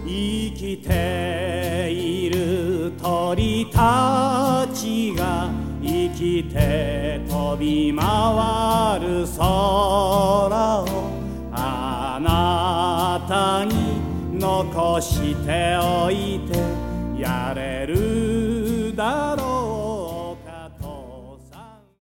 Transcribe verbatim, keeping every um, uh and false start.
生きている鳥たちが生きて飛び回る空をあなたに残しておいてやれるだろう